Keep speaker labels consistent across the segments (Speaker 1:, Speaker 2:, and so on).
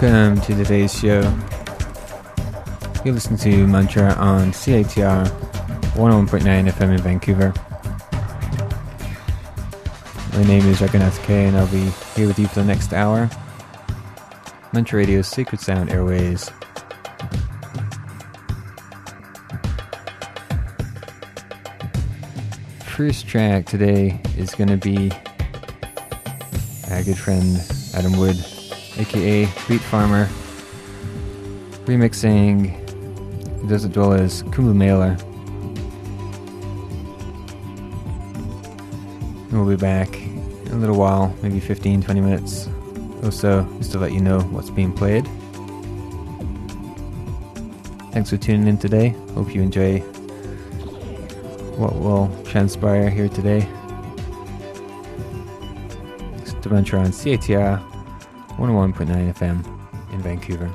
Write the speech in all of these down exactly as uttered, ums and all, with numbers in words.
Speaker 1: Welcome to today's show. You listen to Mantra on C I T R one oh one point nine F M in Vancouver. My name is Raghunath K and I'll be here with you for the next hour. Mantra Radio's Sacred Sound Airways. First track today is going to be our good friend Adam Wood, aka Beat Farmer, remixing He Does It Well as Kumbh Mela. We'll be back in a little while, maybe fifteen to twenty minutes or so, just to let you know what's being played. Thanks for tuning in today. Hope you enjoy what will transpire here today. It's to Mantra on C A T R one oh one point nine F M in Vancouver.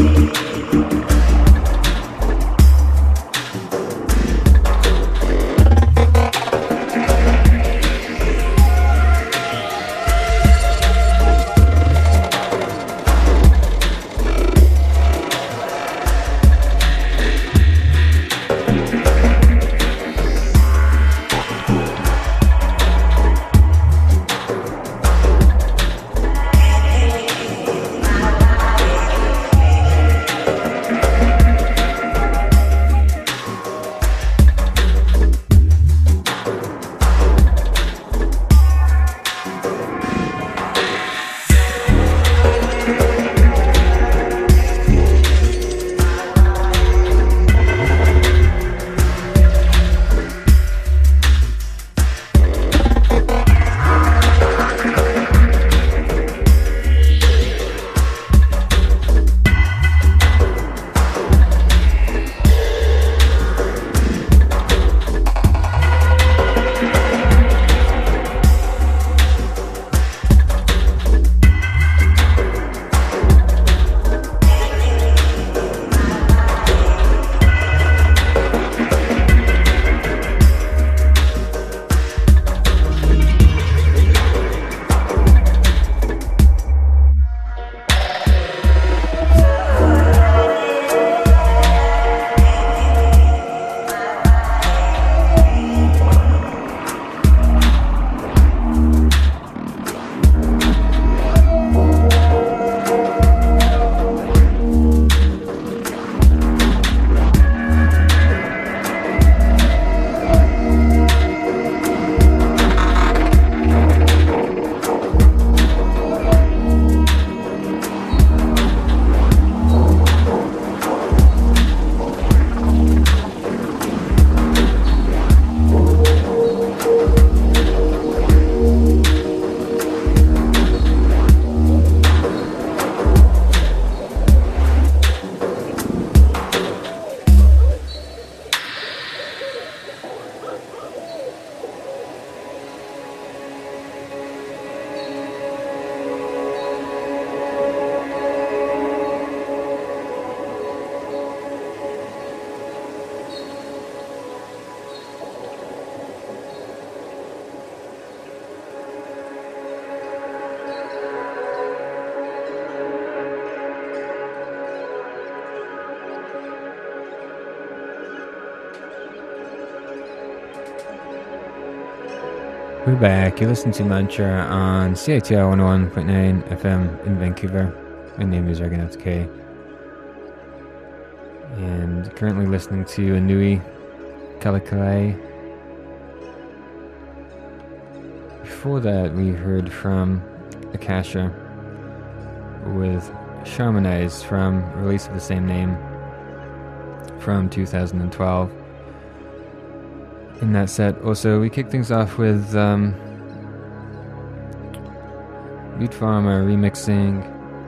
Speaker 1: We're back. You're listening to Mantra on C I T R one oh one point nine F M in Vancouver. My name is Argonaut K. And currently listening to Anui Kalakalai. Before that, we heard from Akasha with Shamanize from release of the same name from two thousand twelve. In that set, also, we kicked things off with um, Beat Pharma remixing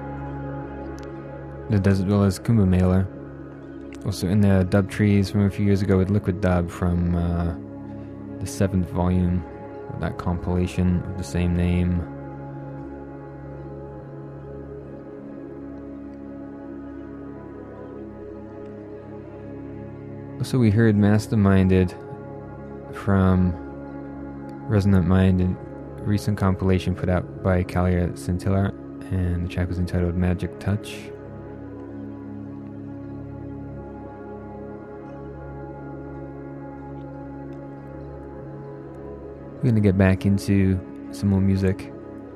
Speaker 1: The Desert Dwellers Kumbh Mela. Also in the Dub Trees from a few years ago with Liquid Dub from uh, the seventh volume of that compilation of the same name. Also, we heard Masterminded from Resonant Mind, a recent compilation put out by Kalia Scintilla, and the track was entitled Magic Touch. We're going to get back into some more music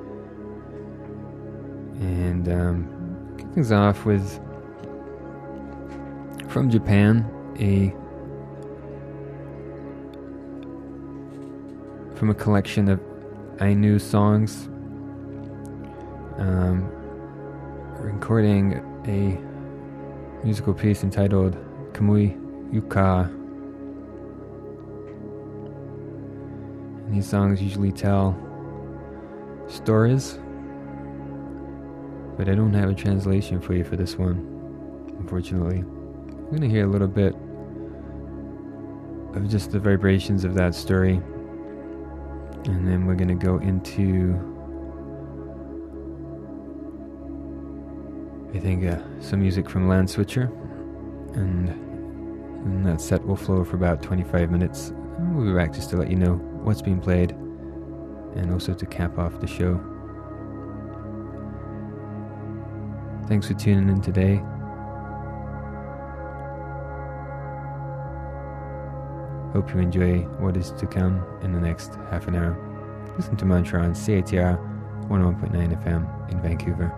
Speaker 1: and um, kick things off with, from Japan, a from a collection of Ainu songs, um, recording a musical piece entitled Kamui Yuka. And these songs usually tell stories, but I don't have a translation for you for this one, unfortunately. We're going to hear a little bit of just the vibrations of that story. And then we're going to go into I think uh, some music from Land Switcher, and, and that set will flow for about twenty-five minutes. We'll be back just to let you know what's being played, and also to cap off the show. Thanks for tuning in today. Hope you enjoy what is to come in the next half an hour. Listen to Mantra on C A T R one oh one point nine F M in Vancouver.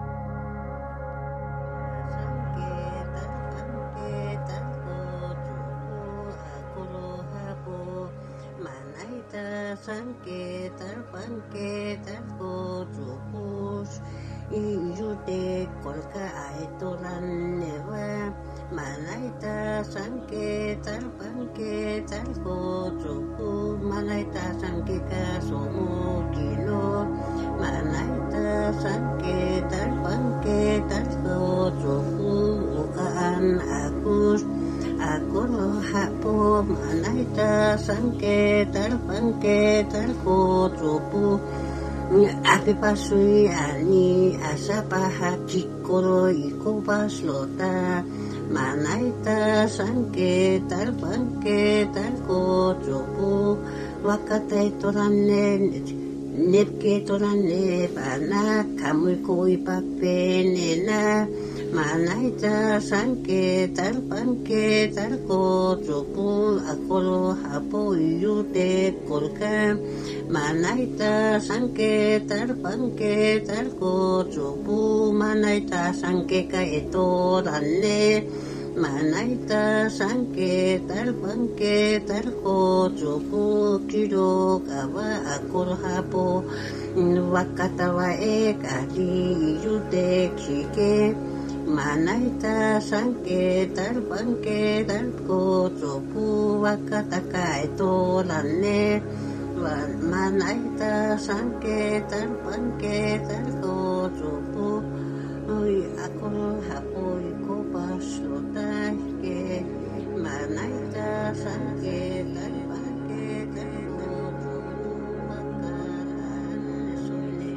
Speaker 2: Malaita Sanketa Panketa Kotuku Malaita Sankeka Somukino Malaita Sanketa Panketa Kotuku Ukaan Agus Akulo Hapo Malaita Sanketa Panketa Kotuku Api pasui ani asapa hati koro iko paslota Manaita sanke tal panke tal ko chopu wakate torane nepke torane bana kamui koi papene na Manaita sanke tal panke tal ko chopu akolo hapo yute kolka Manaita sanke tal panke tal ko chopu Manaita sanke ka eto danne Manaita sanke tal panke tal ko chopu kiro kawa akor hapo wakata wa e kali yute kike Manaita sanke tal panke tal ko chopu wakata ka eto danne Manaita sanke tal panke tal ko chopu oi ako hapoi ko paslota ke Manaita sanke tal panke tal ko chopu makaran sune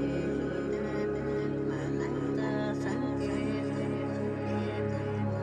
Speaker 2: Manaita sanke tal panke tal ko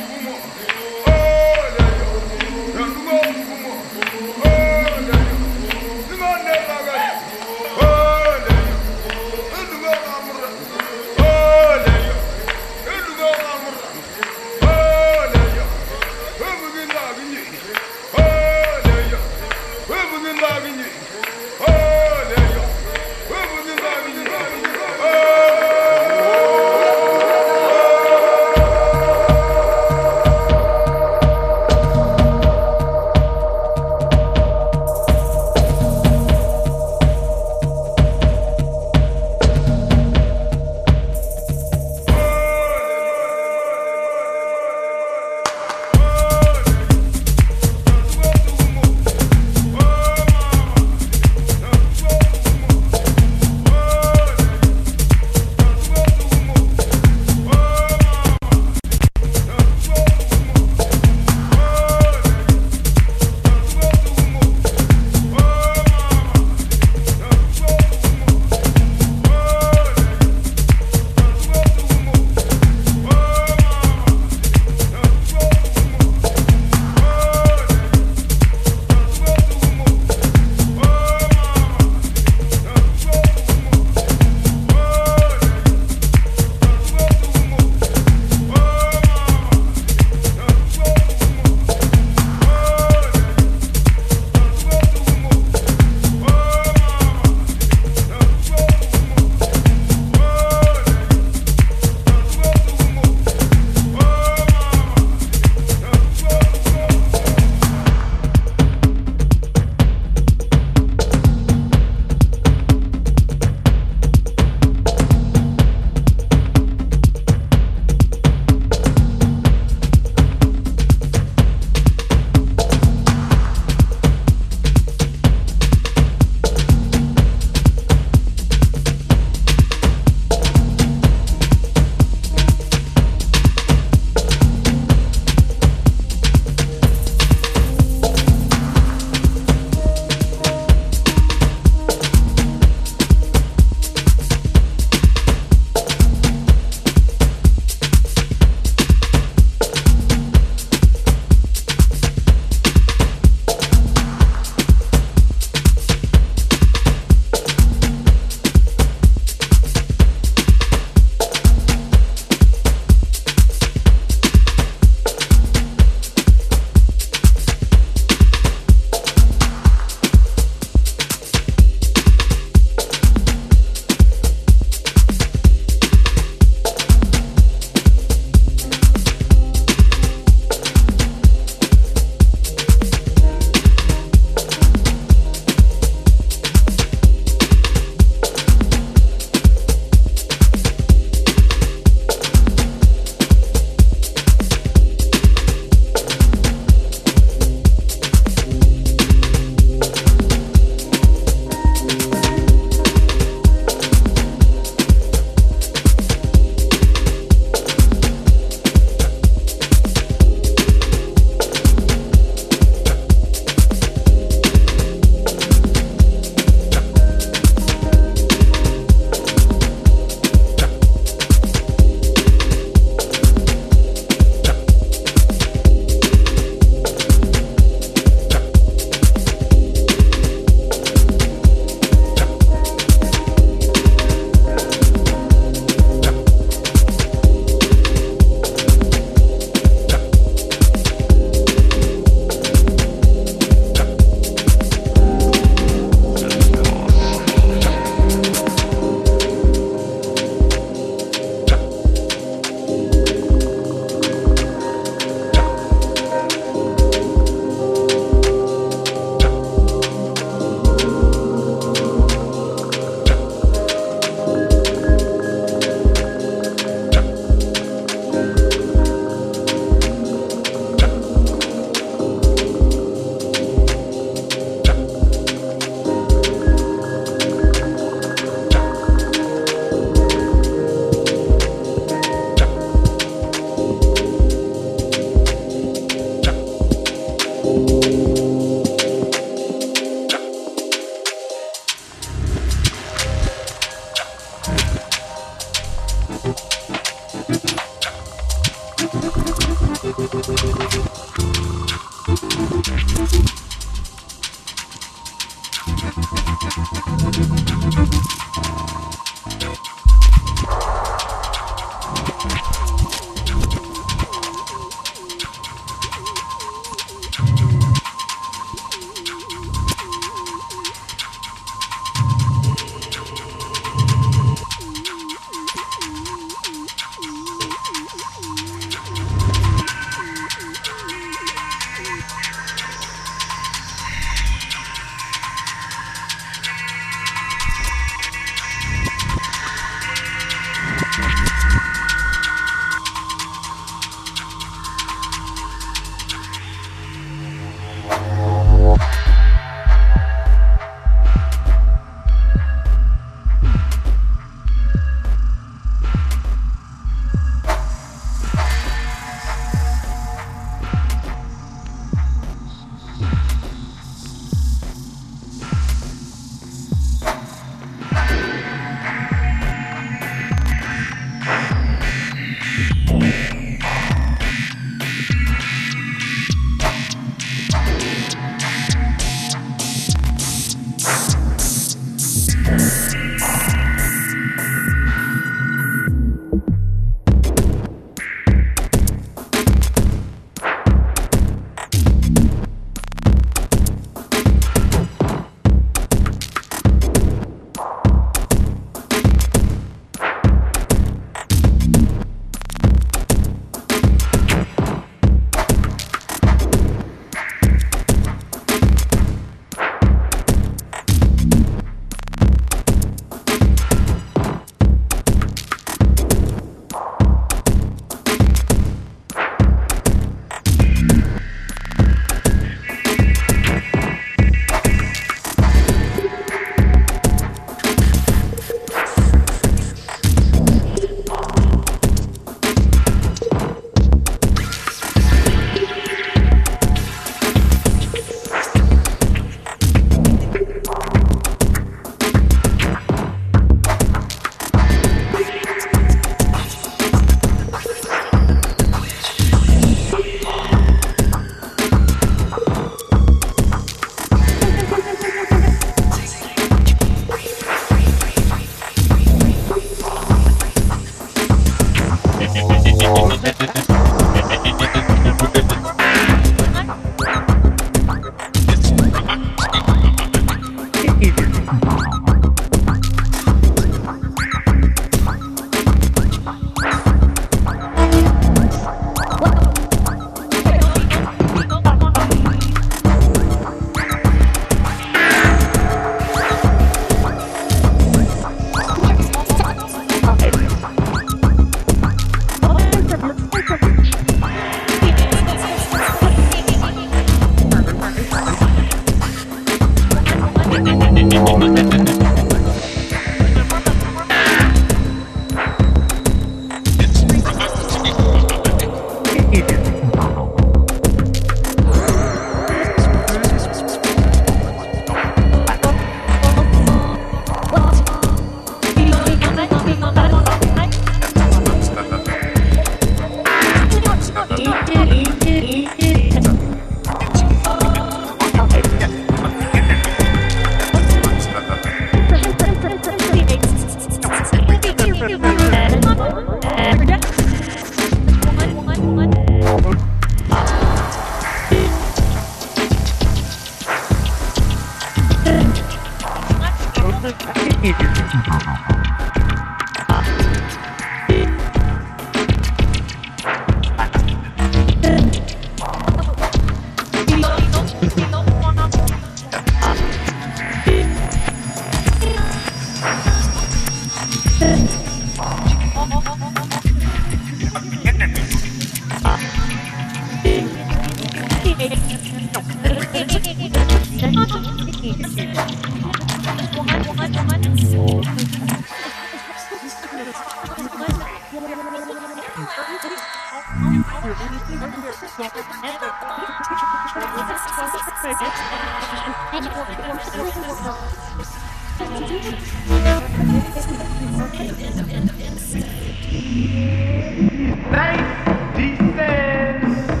Speaker 3: Night descends.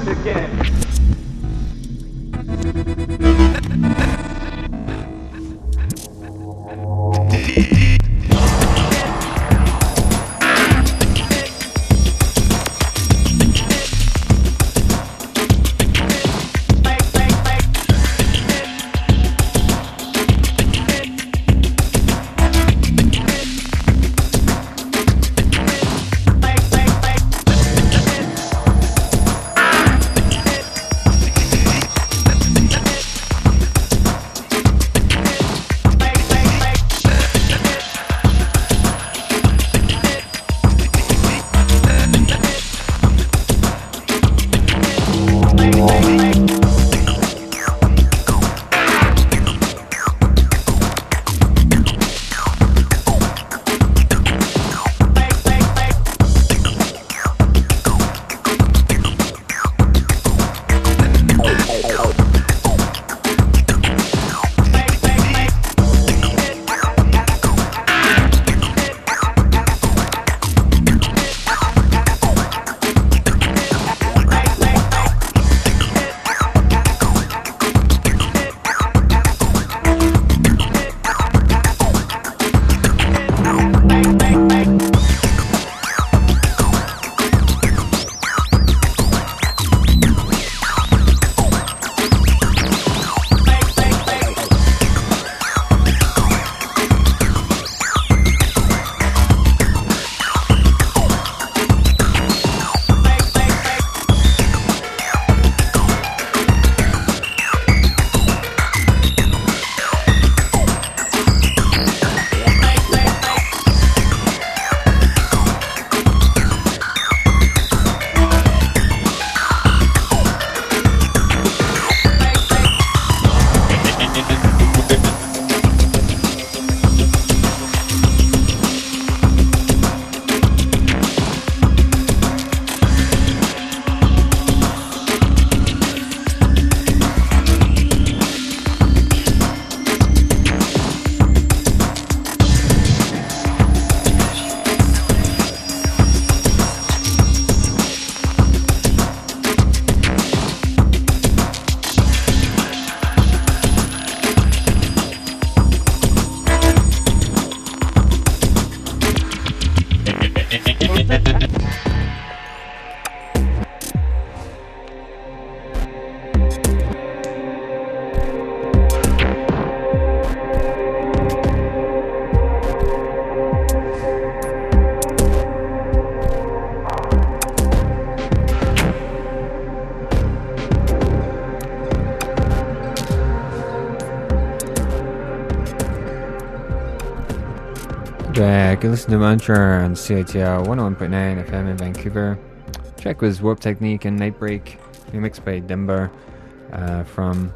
Speaker 1: Back, you listen to Mantra on C I T R one oh one point nine F M in Vancouver. Track was Warp Technique and Nightbreak, remixed by Demba uh, from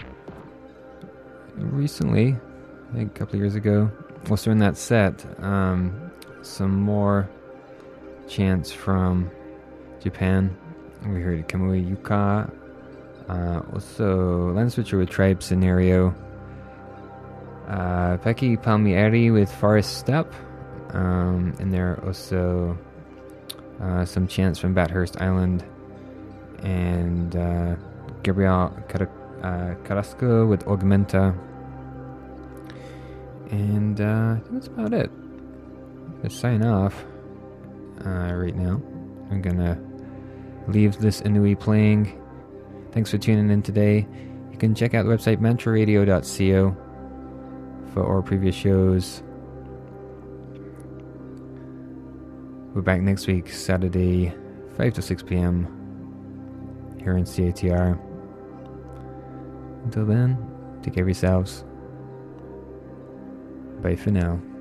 Speaker 1: recently, I think a couple of years ago. Also in that set, um, some more chants from Japan. We heard Kamui Yuka, uh, also Land Switcher with Tribe Scenario, uh, Peki Palmieri with Forest Step, um, and there are also uh, some chants from Bathurst Island, and uh, Gabriel Car- uh, Carrasco with Augmenta, and uh, I think that's about it. I'm gonna sign off uh, right now. I'm gonna leave this Inui playing. Thanks for tuning in today. You can check out the website mantra radio dot co for all previous shows. We're back next week, Saturday, five to six p.m. here in C A T R. Until then, take care of yourselves. Bye for now.